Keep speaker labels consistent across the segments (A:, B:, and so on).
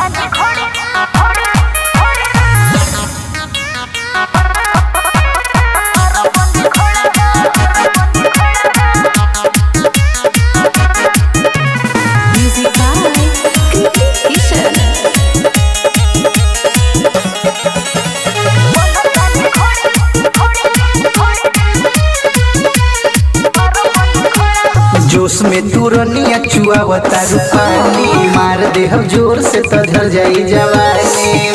A: जोश में तू रनिया चुआवता पानी मार दे हम जोर से तो झर जाई जवानी।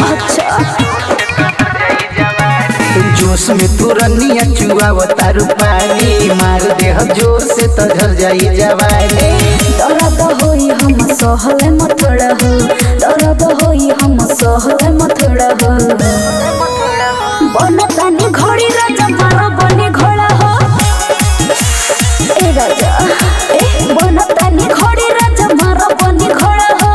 A: जोश में तू रनिया चुआवता पानी मार दे हम जोर से तो झर जाई जवानी।
B: दर्द होई हम सहले मथड़ा हो, दर्द होई हम सहले मथड़ा हो। बनतानी घड़ी राजा मारो बनी घोड़ा हो ए राजा बनतानी घड़ी राजा मारो बनी घोड़ा हो।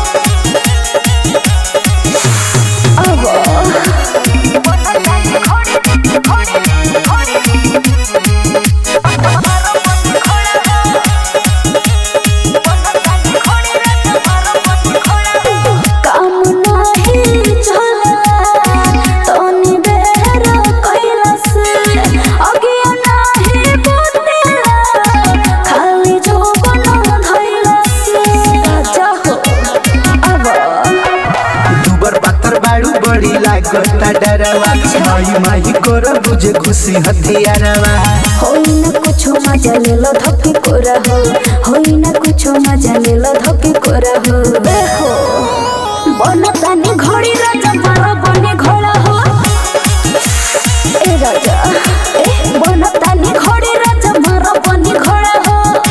A: बड़ी लागता डरवा माही माही कोरा बुझे घुसी हथियारवा।
B: होई ना कुछ मजा ले लो धोके कोरा हो, होई ना कुछ मजा ले लो धोके कोरा हो। देखो बनतानी घड़ी राजा मारो बने घोड़ा हो ए राजा बनतानी घड़ी राजा मारो बने घोड़ा हो।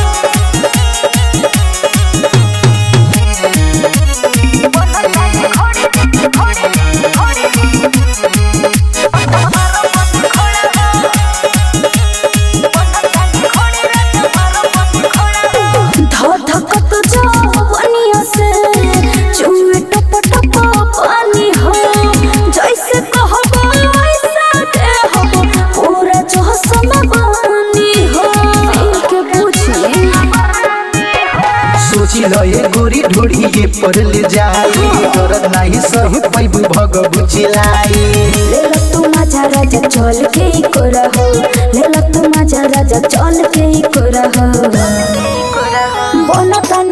A: लये गोरी ढोड़ी ये पर ले जाई दर्द नहीं सही पैबू भगबू चिलाई।
B: लेला तू मजा राजा चल के कोरा हो, लेला तू मजा राजा चल के कोरा हो। बनता